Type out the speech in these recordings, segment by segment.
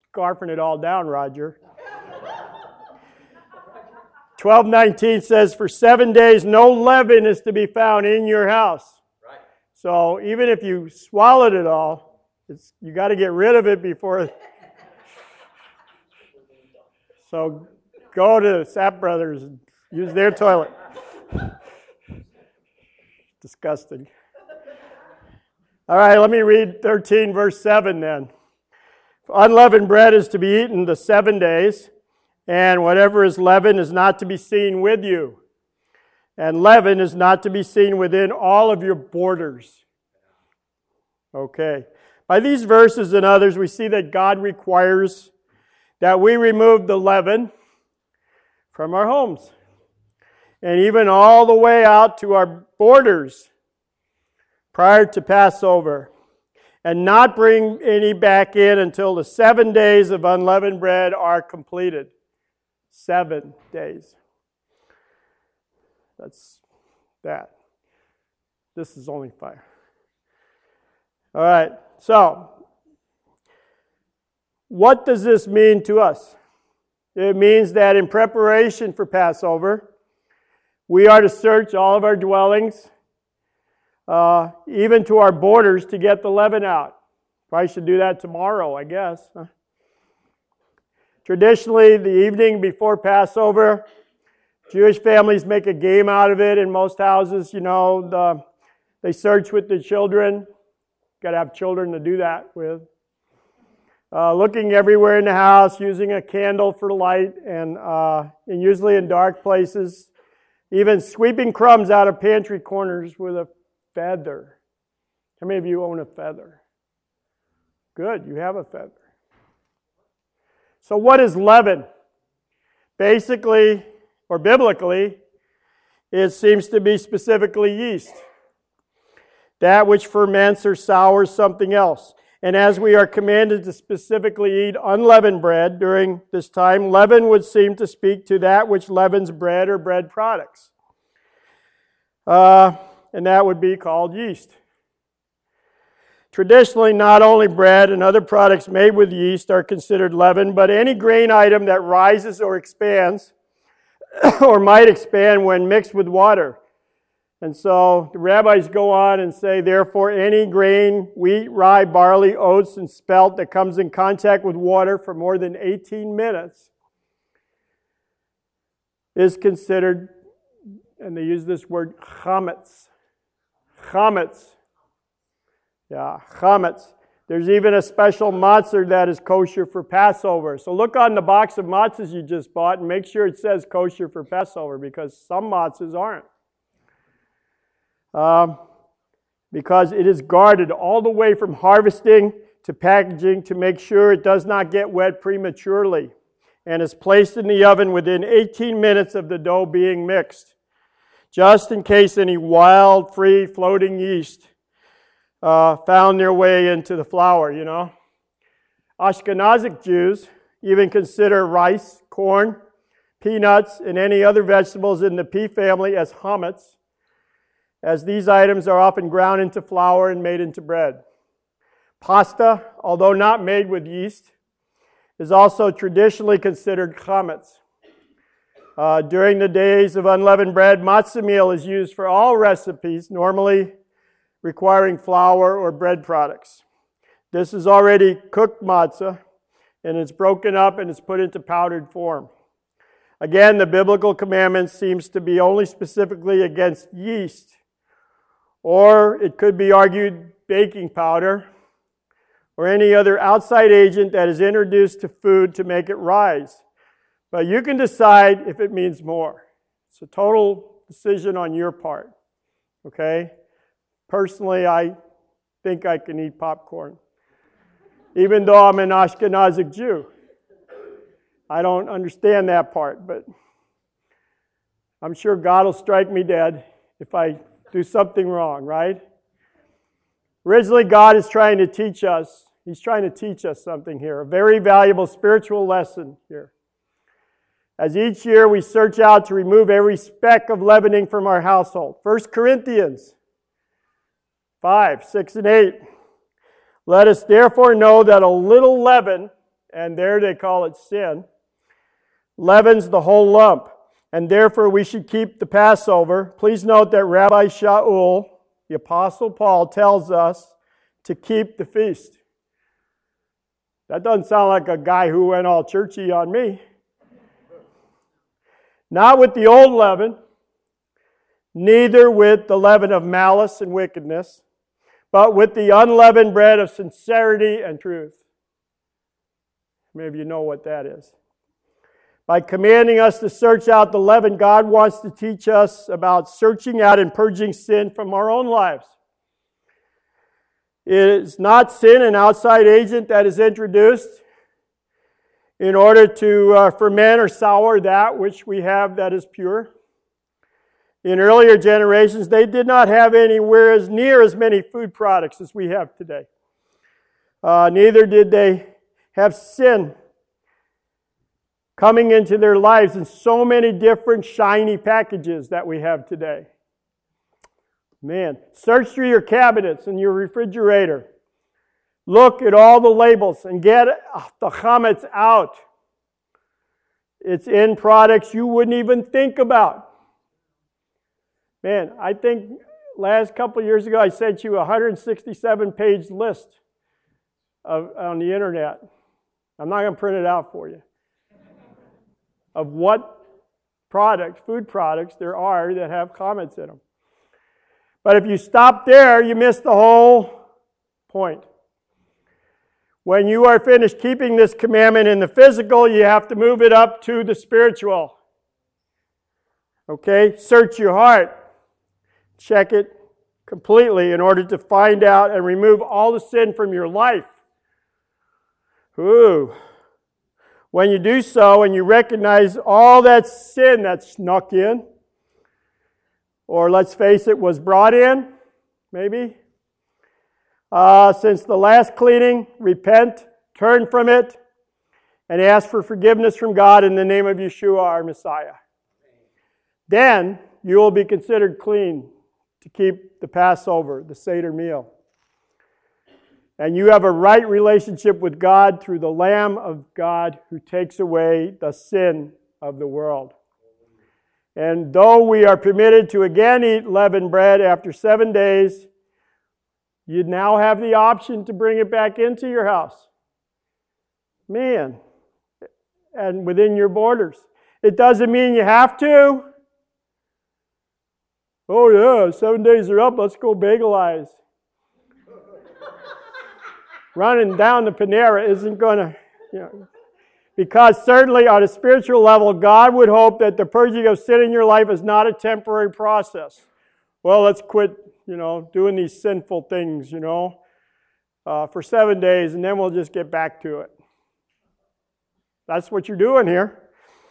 scarfing it all down, Roger. 12:19 says, for 7 days no leaven is to be found in your house. Right. So even if you swallowed it all, you got to get rid of it before. So go to Sapp Brothers and use their toilet. Disgusting. All right, let me read 13 verse 7 then. Unleavened bread is to be eaten the 7 days, and whatever is leavened is not to be seen with you. And leaven is not to be seen within all of your borders. Okay. By these verses and others, we see that God requires that we remove the leaven from our homes. And even all the way out to our borders prior to Passover. And not bring any back in until the 7 days of unleavened bread are completed. 7 days. That's that. This is only 5. All right, so what does this mean to us? It means that in preparation for Passover, we are to search all of our dwellings, even to our borders, to get the leaven out. Probably should do that tomorrow, I guess. Traditionally, the evening before Passover, Jewish families make a game out of it. In most houses, they search with the children. Got to have children to do that with. Looking everywhere in the house, using a candle for light, and usually in dark places. Even sweeping crumbs out of pantry corners with a feather. How many of you own a feather? Good, you have a feather. So what is leaven? Basically, or biblically, it seems to be specifically yeast. That which ferments or sours something else. And as we are commanded to specifically eat unleavened bread during this time, leaven would seem to speak to that which leavens bread or bread products. And that would be called yeast. Traditionally, not only bread and other products made with yeast are considered leaven, but any grain item that rises or expands or might expand when mixed with water. And so the rabbis go on and say, therefore, any grain, wheat, rye, barley, oats, and spelt that comes in contact with water for more than 18 minutes is considered, and they use this word, chametz. Chametz. Yeah, chametz. There's even a special matzah that is kosher for Passover. So look on the box of matzahs you just bought and make sure it says kosher for Passover, because some matzahs aren't. Because it is guarded all the way from harvesting to packaging to make sure it does not get wet prematurely, and is placed in the oven within 18 minutes of the dough being mixed, just in case any wild, free, floating yeast found their way into the flour, Ashkenazic Jews even consider rice, corn, peanuts, and any other vegetables in the pea family as chametz, as these items are often ground into flour and made into bread. Pasta, although not made with yeast, is also traditionally considered chametz. During the days of unleavened bread, matzah meal is used for all recipes, normally requiring flour or bread products. This is already cooked matzah, and it's broken up and it's put into powdered form. Again, the biblical commandment seems to be only specifically against yeast, or it could be argued baking powder, or any other outside agent that is introduced to food to make it rise. But you can decide if it means more. It's a total decision on your part. Okay? Personally, I think I can eat popcorn, even though I'm an Ashkenazic Jew. I don't understand that part, but I'm sure God will strike me dead if I do something wrong, right? Originally, God is trying to teach us. He's trying to teach us something here, a very valuable spiritual lesson here. As each year we search out to remove every speck of leavening from our household. 1 Corinthians 5, 6, and 8. Let us therefore know that a little leaven and there they call it sin, leavens the whole lump, and therefore we should keep the Passover. Please note that Rabbi Shaul, the Apostle Paul, tells us to keep the feast. That doesn't sound like a guy who went all churchy on me. Not with the old leaven, neither with the leaven of malice and wickedness, but with the unleavened bread of sincerity and truth. Maybe you know what that is. By commanding us to search out the leaven, God wants to teach us about searching out and purging sin from our own lives. It is not sin, an outside agent that is introduced in order to ferment or sour that which we have that is pure. In earlier generations, they did not have anywhere as near as many food products as we have today. Neither did they have sin coming into their lives in so many different shiny packages that we have today. Man, search through your cabinets and your refrigerator. Look at all the labels and get the chametz out. It's in products you wouldn't even think about. Man, I think last couple of years ago I sent you a 167-page list on the internet. I'm not going to print it out for you. Of what products, food products there are that have chametz in them. But if you stop there, you miss the whole point. When you are finished keeping this commandment in the physical, you have to move it up to the spiritual. Okay? Search your heart. Check it completely in order to find out and remove all the sin from your life. Ooh. When you do so and you recognize all that sin that snuck in, or let's face it, was brought in, maybe. Since the last cleaning, repent, turn from it, and ask for forgiveness from God in the name of Yeshua, our Messiah. Then you will be considered clean to keep the Passover, the Seder meal. And you have a right relationship with God through the Lamb of God who takes away the sin of the world. And though we are permitted to again eat leavened bread after 7 days, you now have the option to bring it back into your house. Man, and within your borders. It doesn't mean you have to. Oh yeah, 7 days are up, let's go bagelize. Running down the Panera isn't going to, because certainly on a spiritual level, God would hope that the purging of sin in your life is not a temporary process. Well, let's quit, doing these sinful things, for 7 days, and then we'll just get back to it. That's what you're doing here.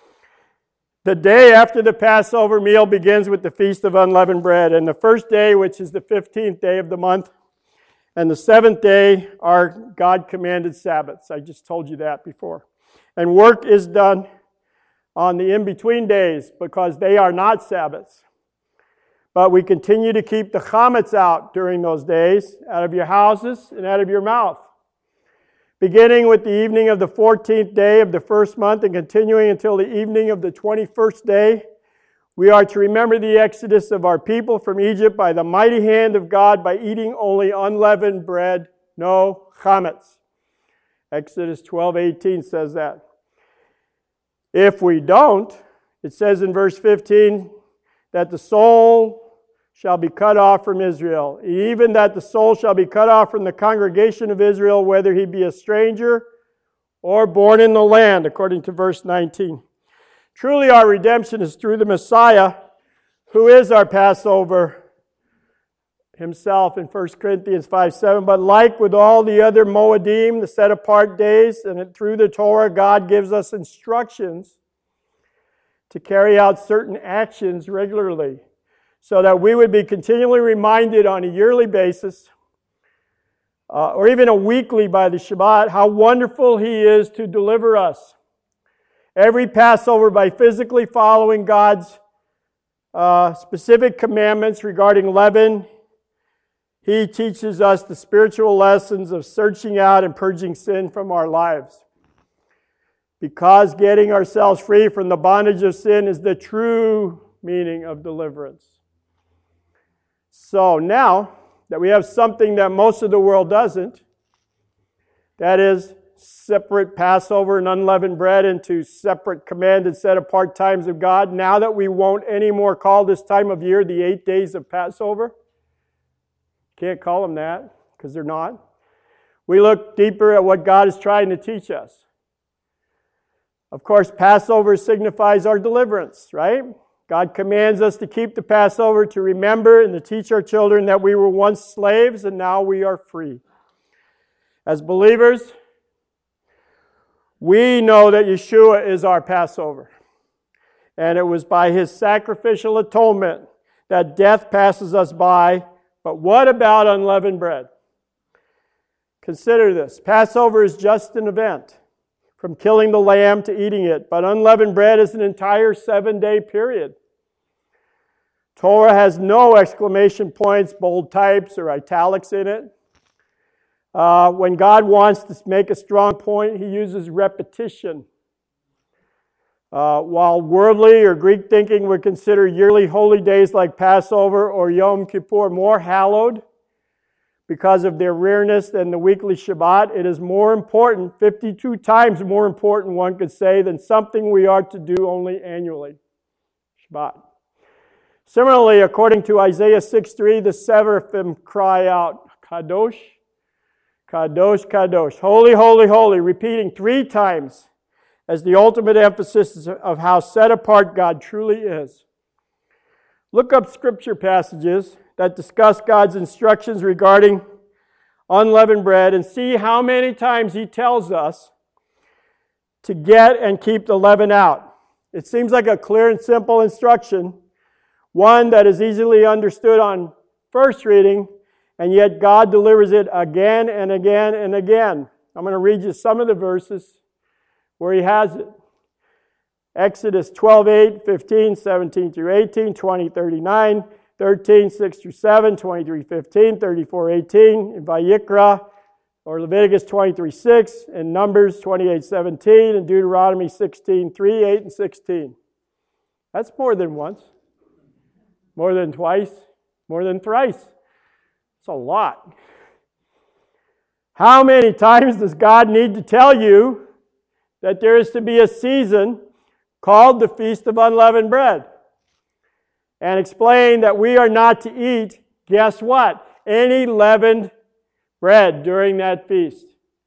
The day after the Passover meal begins with the Feast of Unleavened Bread, and the first day, which is the 15th day of the month, and the 7th day are God-commanded Sabbaths. I just told you that before. And work is done on the in-between days because they are not Sabbaths. But we continue to keep the chametz out during those days, out of your houses and out of your mouth. Beginning with the evening of the 14th day of the first month and continuing until the evening of the 21st day, we are to remember the exodus of our people from Egypt by the mighty hand of God by eating only unleavened bread, no chametz. Exodus 12:18 says that. If we don't, it says in verse 15 that the soul shall be cut off from Israel, even that the soul shall be cut off from the congregation of Israel, whether he be a stranger or born in the land, according to verse 19. Truly our redemption is through the Messiah, who is our Passover himself in 1 Corinthians 5:7. But like with all the other Moedim, the set-apart days, and through the Torah, God gives us instructions to carry out certain actions regularly, so that we would be continually reminded on a yearly basis, or even a weekly by the Shabbat, how wonderful He is to deliver us. Every Passover, by physically following God's specific commandments regarding leaven, He teaches us the spiritual lessons of searching out and purging sin from our lives. because getting ourselves free from the bondage of sin is the true meaning of deliverance. So now that we have something that most of the world doesn't, that is, separate Passover and unleavened bread into separate commanded set-apart times of God, now that we won't anymore call this time of year the 8 days of Passover, can't call them that because they're not. We look deeper at what God is trying to teach us. Of course, Passover signifies our deliverance, right? God commands us to keep the Passover, to remember and to teach our children that we were once slaves and now we are free. As believers, we know that Yeshua is our Passover. And it was by His sacrificial atonement that death passes us by. But what about unleavened bread? Consider this. Passover is just an event, from killing the lamb to eating it. But unleavened bread is an entire 7-day period. Torah has no exclamation points, bold types, or italics in it. When God wants to make a strong point, He uses repetition. While worldly or Greek thinking would consider yearly holy days like Passover or Yom Kippur more hallowed because of their rareness than the weekly Shabbat, it is more important, 52 times more important, one could say, than something we are to do only annually. Shabbat. Similarly, according to Isaiah 6:3, the seraphim cry out, Kadosh, Kadosh, Kadosh, holy, holy, holy, repeating 3 times as the ultimate emphasis of how set apart God truly is. Look up scripture passages that discuss God's instructions regarding unleavened bread and see how many times He tells us to get and keep the leaven out. It seems like a clear and simple instruction, one that is easily understood on first reading, and yet God delivers it again and again and again. I'm going to read you some of the verses where He has it. Exodus 12:8, 15, 17 through 18, 20, 39, 13, 6 through 7, 23, 15, 34, 18, in Vayikra, or Leviticus 23, 6, and Numbers 28, 17, and Deuteronomy 16, 3, 8, and 16. That's more than once, more than twice, more than thrice. It's a lot. How many times does God need to tell you that there is to be a season called the Feast of Unleavened Bread? And explain that we are not to eat, guess what? Any leavened bread during that feast.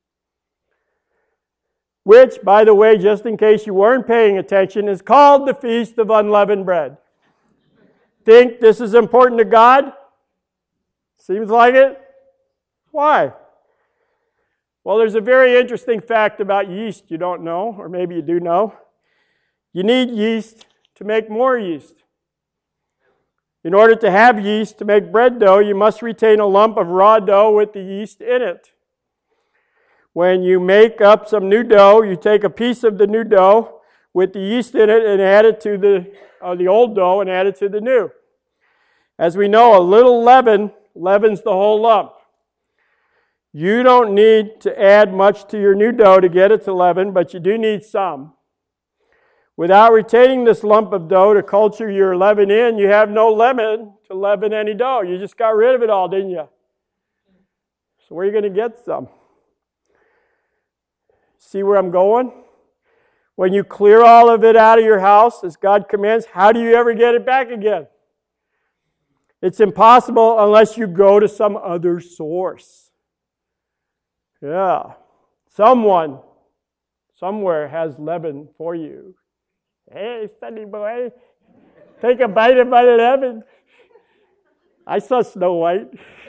Which, by the way, just in case you weren't paying attention, is called the Feast of Unleavened Bread. Think this is important to God? Seems like it. Why? Well, there's a very interesting fact about yeast you don't know, or maybe you do know. You need yeast to make more yeast. In order to have yeast to make bread dough, you must retain a lump of raw dough with the yeast in it. When you make up some new dough, you take a piece of the new dough with the yeast in it and add it to the old dough and add it to the new. As we know, a little leaven leavens the whole lump. You don't need to add much to your new dough to get it to leaven, but you do need some. Without retaining this lump of dough to culture your leaven in, you have no leaven to leaven any dough. You just got rid of it all, didn't you? So where are you going to get some? See where I'm going? When you clear all of it out of your house, as God commands, how do you ever get it back again? It's impossible unless you go to some other source. Yeah. Someone, somewhere has leaven for you. Hey, Sonny boy, take a bite of my leaven. I saw Snow White.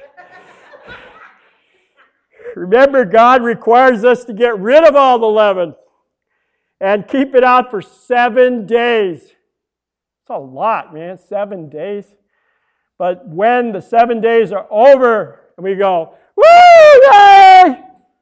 Remember, God requires us to get rid of all the leaven and keep it out for 7 days. It's a lot, man, 7 days. But when the 7 days are over, and we go, woo, yay!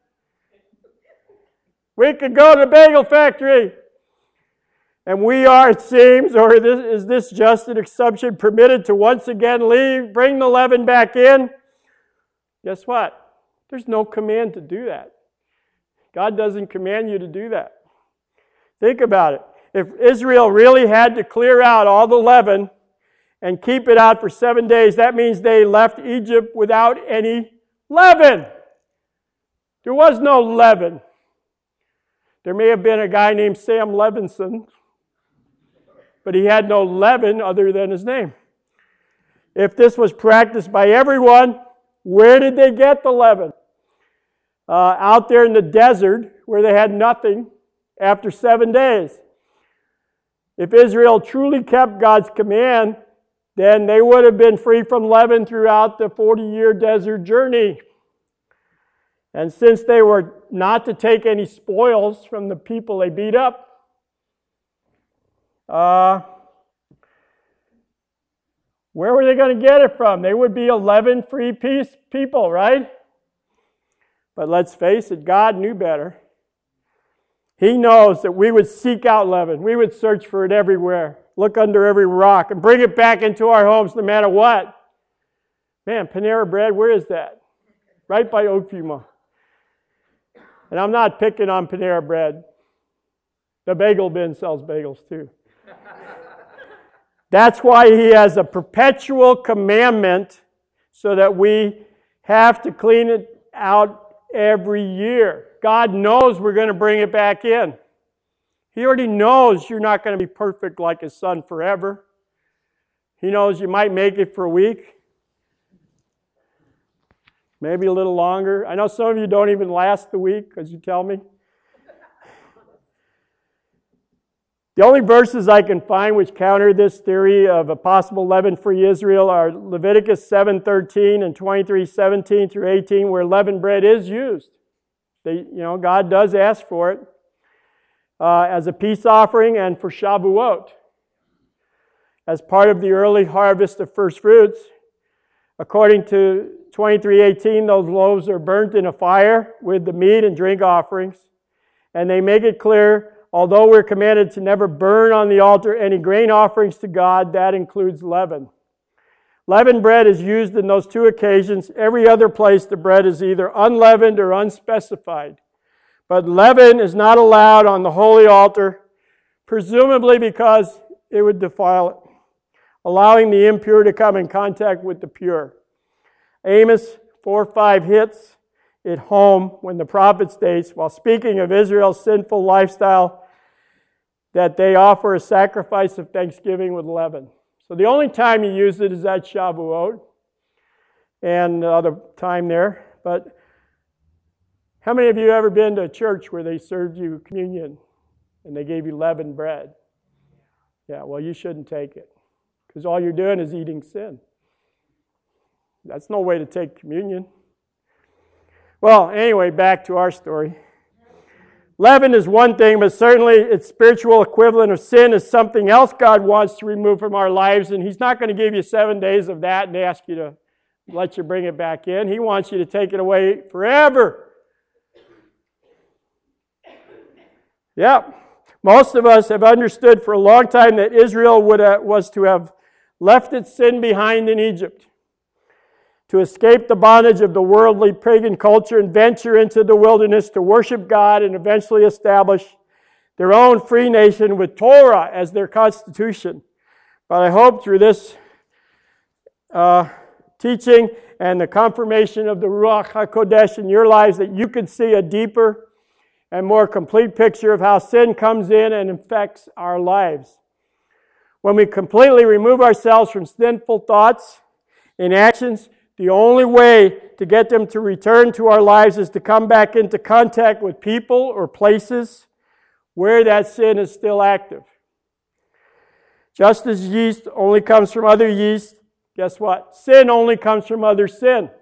We could go to the bagel factory. And we are, it seems, or is this just an exception, permitted to once again leave, bring the leaven back in? Guess what? There's no command to do that. God doesn't command you to do that. Think about it. If Israel really had to clear out all the leaven and keep it out for 7 days, that means they left Egypt without any leaven. There was no leaven. There may have been a guy named Sam Levinson, but he had no leaven other than his name. If this was practiced by everyone, where did they get the leaven? Out there in the desert where they had nothing after 7 days. If Israel truly kept God's command, then they would have been free from leaven throughout the 40-year desert journey. And since they were not to take any spoils from the people they beat up, where were they going to get it from? They would be a leaven-free people, right? But let's face it, God knew better. He knows that we would seek out leaven. We would search for it everywhere, look under every rock, and bring it back into our homes no matter what. Man, Panera Bread, where is that? Right by Okefuma. And I'm not picking on Panera Bread. The bagel bin sells bagels too. That's why he has a perpetual commandment so that we have to clean it out every year. God knows we're going to bring it back in. He already knows you're not going to be perfect like his son forever. He knows you might make it for a week, maybe a little longer. I know some of you don't even last the week because you tell me. The only verses I can find which counter this theory of a possible leaven-free Israel are Leviticus 7:13 and 23:17 through 18, where leavened bread is used. God does ask for it as a peace offering and for Shavuot. As part of the early harvest of first fruits, according to 23:18, those loaves are burnt in a fire with the meat and drink offerings. And they make it clear, although we're commanded to never burn on the altar any grain offerings to God, that includes leaven. Leavened bread is used in those two occasions. Every other place, the bread is either unleavened or unspecified. But leaven is not allowed on the holy altar, presumably because it would defile it, allowing the impure to come in contact with the pure. Amos 4:5 hits it home when the prophet states, while speaking of Israel's sinful lifestyle, that they offer a sacrifice of thanksgiving with leaven. So the only time you use it is at Shavuot and the other time there. But how many of you have ever been to a church where they served you communion and they gave you leavened bread? Yeah, well, you shouldn't take it because all you're doing is eating sin. That's no way to take communion. Well, anyway, back to our story. Leaven is one thing, but certainly its spiritual equivalent of sin is something else God wants to remove from our lives, and he's not going to give you 7 days of that and ask you to let you bring it back in. He wants you to take it away forever. Yep. Most of us have understood for a long time that Israel was to have left its sin behind in Egypt, to escape the bondage of the worldly pagan culture and venture into the wilderness to worship God and eventually establish their own free nation with Torah as their constitution. But I hope through this teaching and the confirmation of the Ruach HaKodesh in your lives that you could see a deeper and more complete picture of how sin comes in and infects our lives. When we completely remove ourselves from sinful thoughts and actions, the only way to get them to return to our lives is to come back into contact with people or places where that sin is still active. Just as yeast only comes from other yeast, guess what? Sin only comes from other sin.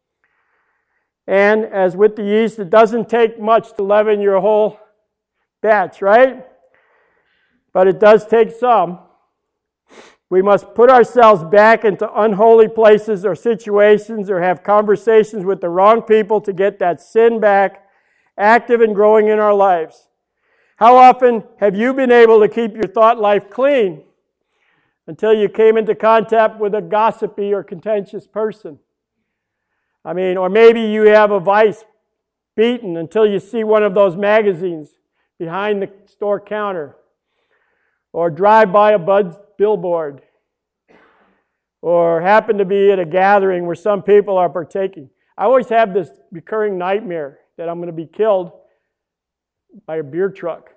And as with the yeast, it doesn't take much to leaven your whole batch, right? But it does take some. We must put ourselves back into unholy places or situations or have conversations with the wrong people to get that sin back active and growing in our lives. How often have you been able to keep your thought life clean until you came into contact with a gossipy or contentious person? Or maybe you have a vice beaten until you see one of those magazines behind the store counter, or drive by a Bud's billboard, or happen to be at a gathering where some people are partaking. I always have this recurring nightmare that I'm going to be killed by a beer truck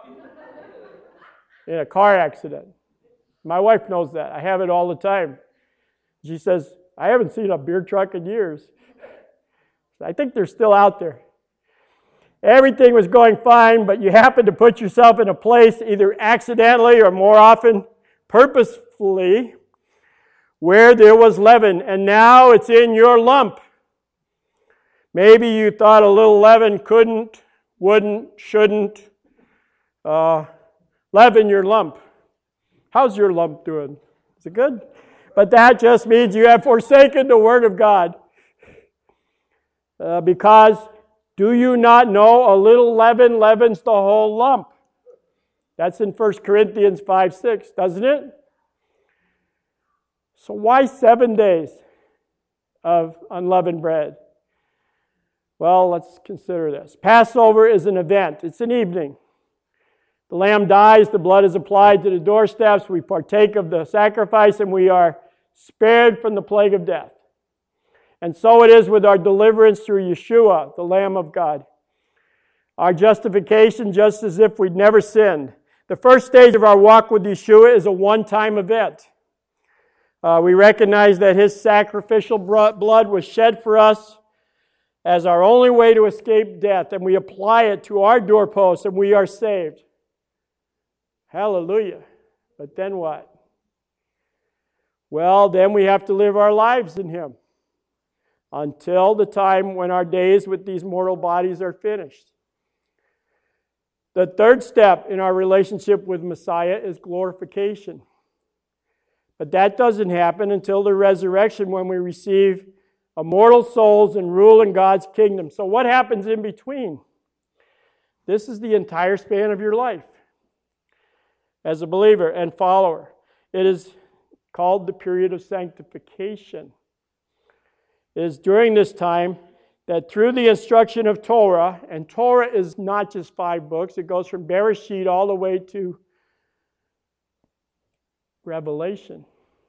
in a car accident. My wife knows that. I have it all the time. She says, I haven't seen a beer truck in years. I think they're still out there. Everything was going fine, but you happen to put yourself in a place, either accidentally or more often purposefully, where there was leaven, and now it's in your lump. Maybe you thought a little leaven couldn't, wouldn't, shouldn't leaven your lump. How's your lump doing? Is it good? But that just means you have forsaken the Word of God. Because do you not know a little leaven leavens the whole lump? That's in 1 Corinthians 5:6, doesn't it? So why 7 days of unleavened bread? Well, let's consider this. Passover is an event. It's an evening. The lamb dies, the blood is applied to the doorsteps, we partake of the sacrifice, and we are spared from the plague of death. And so it is with our deliverance through Yeshua, the Lamb of God. Our justification, just as if we'd never sinned. The first stage of our walk with Yeshua is a one-time event. We recognize that His sacrificial blood was shed for us as our only way to escape death, and we apply it to our doorposts, and we are saved. Hallelujah. But then what? Well, then we have to live our lives in Him until the time when our days with these mortal bodies are finished. The third step in our relationship with Messiah is glorification. But that doesn't happen until the resurrection, when we receive immortal souls and rule in God's kingdom. So what happens in between? This is the entire span of your life as a believer and follower. It is called the period of sanctification. It is during this time that through the instruction of Torah, and Torah is not just 5 books, it goes from Bereshit all the way to Revelation.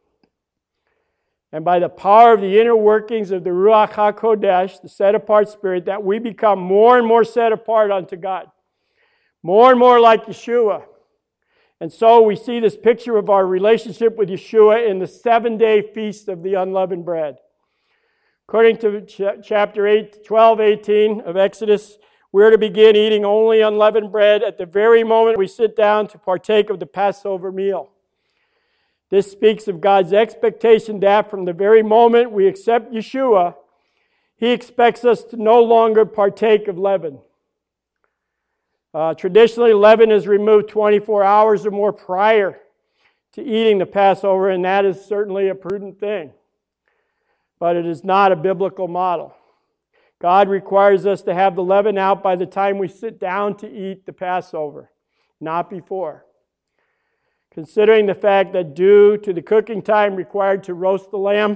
And by the power of the inner workings of the Ruach HaKodesh, the set-apart spirit, that we become more and more set apart unto God. More and more like Yeshua. And so we see this picture of our relationship with Yeshua in the 7-day feast of the unleavened bread. According to chapter 12, 18 of Exodus, we're to begin eating only unleavened bread at the very moment we sit down to partake of the Passover meal. This speaks of God's expectation that from the very moment we accept Yeshua, He expects us to no longer partake of leaven. Traditionally, leaven is removed 24 hours or more prior to eating the Passover, and that is certainly a prudent thing. But it is not a biblical model. God requires us to have the leaven out by the time we sit down to eat the Passover, not before. Considering the fact that due to the cooking time required to roast the lamb,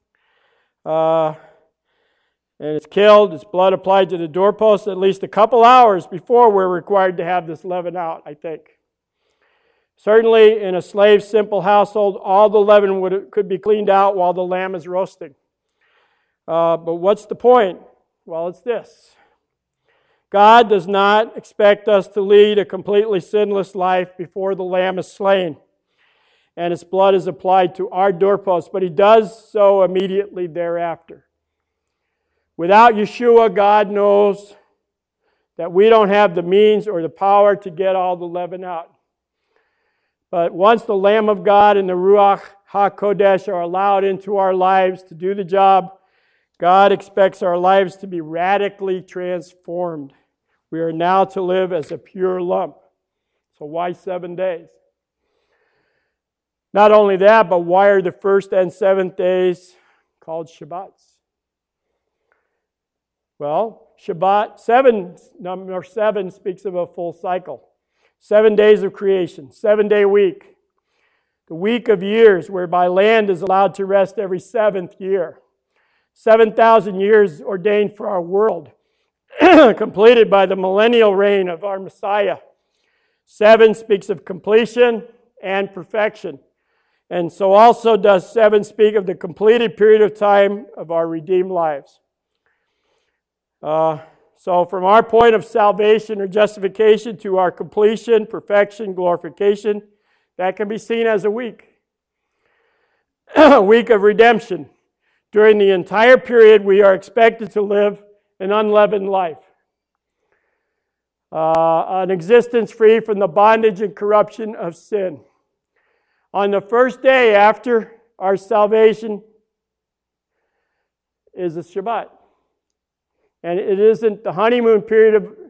and it's killed, its blood applied to the doorpost at least a couple hours before we're required to have this leaven out, I think. Certainly in a slave simple household, all the leaven could be cleaned out while the lamb is roasting. But what's the point? Well, it's this. God does not expect us to lead a completely sinless life before the lamb is slain and its blood is applied to our doorposts, but He does so immediately thereafter. Without Yeshua, God knows that we don't have the means or the power to get all the leaven out. But once the Lamb of God and the Ruach HaKodesh are allowed into our lives to do the job, God expects our lives to be radically transformed. We are now to live as a pure lump. So why 7 days? Not only that, but why are the first and 7th days called Shabbats? Well, number 7 speaks of a full cycle. 7 days of creation, 7-day week. The week of years, whereby land is allowed to rest every 7th year. 7,000 years ordained for our world. completed by the millennial reign of our Messiah. 7 speaks of completion and perfection. And so also does 7 speak of the completed period of time of our redeemed lives. So from our point of salvation or justification to our completion, perfection, glorification, that can be seen as a week. A week of redemption. During the entire period, we are expected to live an unleavened life. An existence free from the bondage and corruption of sin. On the first day after our salvation is the Shabbat. And it isn't the honeymoon period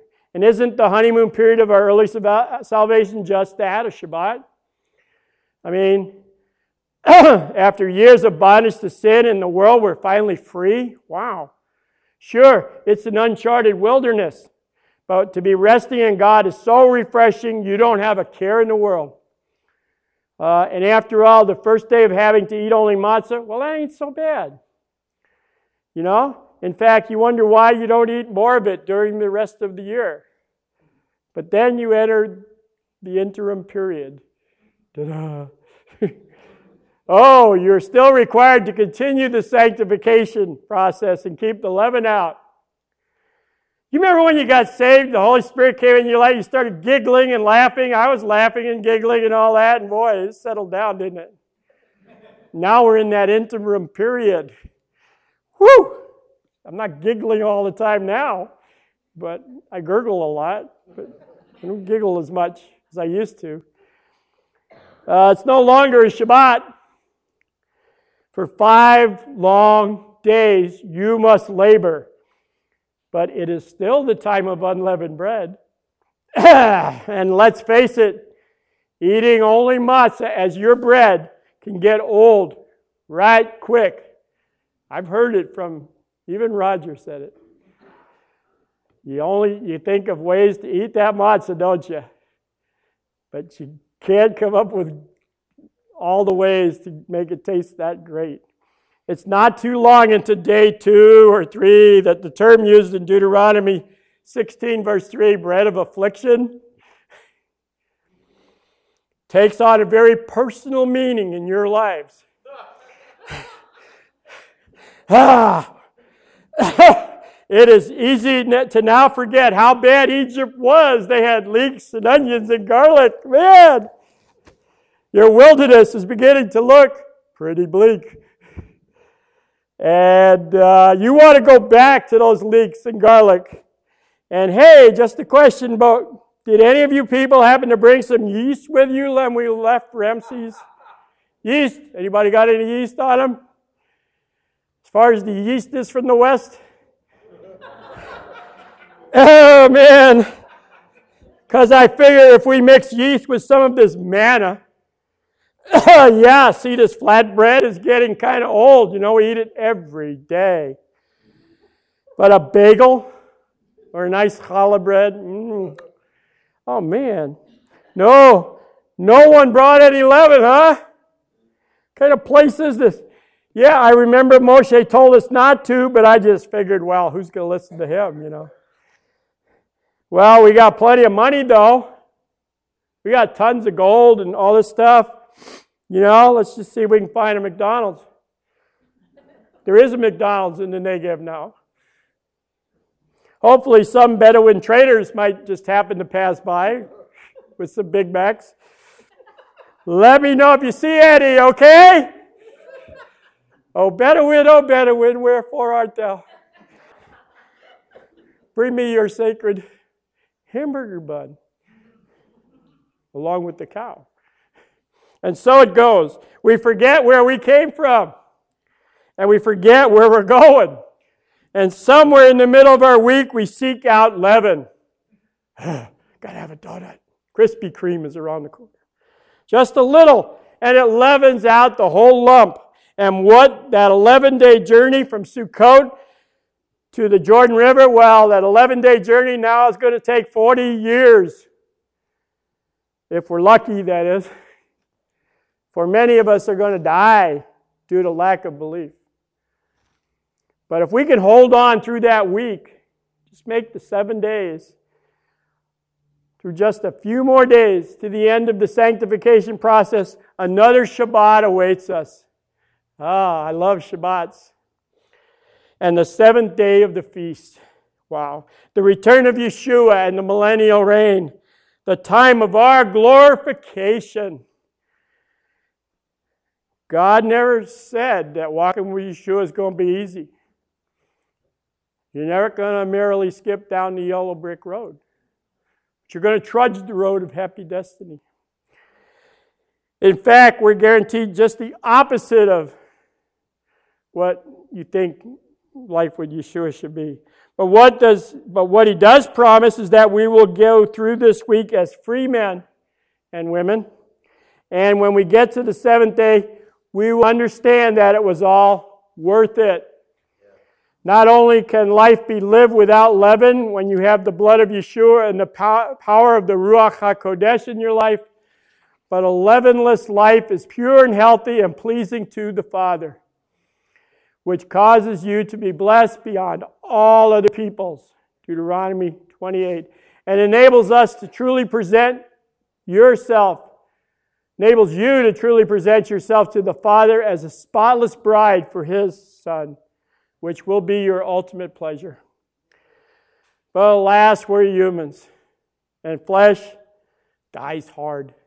of our early salvation just that, a Shabbat? I mean, after years of bondage to sin in the world, we're finally free. Wow. Sure, it's an uncharted wilderness. But to be resting in God is so refreshing, you don't have a care in the world. And after all, the first day of having to eat only matzah, well, that ain't so bad. You know? In fact, you wonder why you don't eat more of it during the rest of the year. But then you enter the interim period. Ta-da! Oh, you're still required to continue the sanctification process and keep the leaven out. You remember when you got saved, the Holy Spirit came in your life, you started giggling and laughing. I was laughing and giggling and all that, and boy, it settled down, didn't it? Now we're in that interim period. Whew! I'm not giggling all the time now, but I gurgle a lot, but I don't giggle as much as I used to. It's no longer a Shabbat. For 5 long days you must labor, but it is still the time of unleavened bread. And let's face it, eating only matzah as your bread can get old right quick. I've heard it from, even Roger said it. You think of ways to eat that matzah, don't you? But you can't come up with all the ways to make it taste that great. It's not too long into day 2 or 3 that the term used in Deuteronomy 16 verse 3, bread of affliction, takes on a very personal meaning in your lives. It is easy to now forget how bad Egypt was. They had leeks and onions and garlic. Man, your wilderness is beginning to look pretty bleak. And you want to go back to those leeks and garlic. And hey, just a question about, did any of you people happen to bring some yeast with you when we left Ramses? Yeast? Anybody got any yeast on them? As far as the yeast is from the west? Oh, man. Because I figure if we mix yeast with some of this manna, yeah, see, this flatbread is getting kind of old. You know, we eat it every day. But a bagel or a nice challah bread, oh, man. No one brought any leaven, huh? What kind of place is this? Yeah, I remember Moshe told us not to, but I just figured, well, who's going to listen to him, you know? Well, we got plenty of money, though. We got tons of gold and all this stuff. You know, let's just see if we can find a McDonald's. There is a McDonald's in the Negev now. Hopefully some Bedouin traders might just happen to pass by with some Big Macs. Let me know if you see any, okay? Oh, Bedouin, wherefore art thou? Bring me your sacred hamburger bun, along with the cow. And so it goes. We forget where we came from, and we forget where we're going. And somewhere in the middle of our week, we seek out leaven. Gotta have a donut. Krispy Kreme is around the corner. Just a little, and it leavens out the whole lump. And what that 11-day journey from Sukkot to the Jordan River, well, that 11-day journey now is going to take 40 years. If we're lucky, that is. For many of us are going to die due to lack of belief. But if we can hold on through that week, Just make the 7 days. Through just a few more days to the end of the sanctification process, another Shabbat awaits us. I love Shabbats. And the 7th day of the feast. Wow. The return of Yeshua and the millennial reign. The time of our glorification. God never said that walking with Yeshua is going to be easy. You're never going to merely skip down the yellow brick road. But you're going to trudge the road of happy destiny. In fact, we're guaranteed just the opposite of what you think life with Yeshua should be. But what he does promise is that we will go through this week as free men and women. And when we get to the 7th day, we will understand that it was all worth it. Not only can life be lived without leaven when you have the blood of Yeshua and the power of the Ruach HaKodesh in your life, but a leavenless life is pure and healthy and pleasing to the Father, which causes you to be blessed beyond all other peoples, Deuteronomy 28, and enables us to truly present yourself, enables you to truly present yourself to the Father as a spotless bride for His Son, which will be your ultimate pleasure. But alas, we're humans, and flesh dies hard.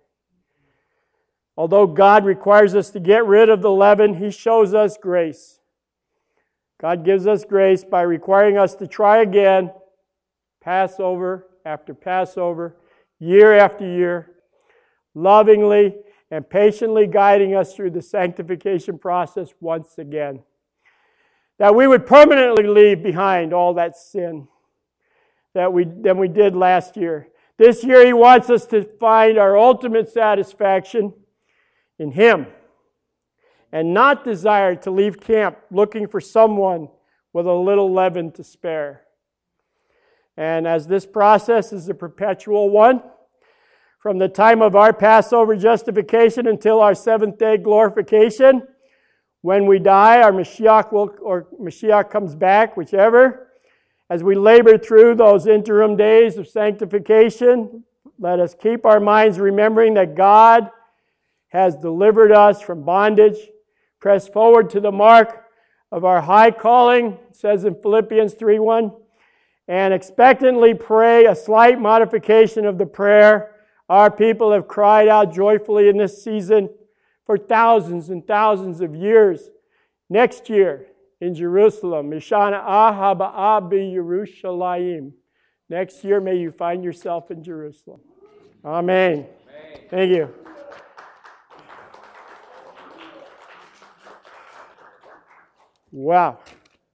Although God requires us to get rid of the leaven, He shows us grace. God gives us grace by requiring us to try again, Passover after Passover, year after year, lovingly and patiently guiding us through the sanctification process once again. That we would permanently leave behind all that sin than we did last year. This year He wants us to find our ultimate satisfaction in Him and not desire to leave camp looking for someone with a little leaven to spare. And as this process is a perpetual one, from the time of our Passover justification until our 7th day glorification, when we die, our Mashiach comes back, whichever. As we labor through those interim days of sanctification, let us keep our minds remembering that God has delivered us from bondage, press forward to the mark of our high calling, it says in Philippians 3:1, and expectantly pray a slight modification of the prayer our people have cried out joyfully in this season for thousands and thousands of years. Next year in Jerusalem, Mishana Ahaba'a Yerushalayim. Next year, may you find yourself in Jerusalem. Amen. Thank you. Wow.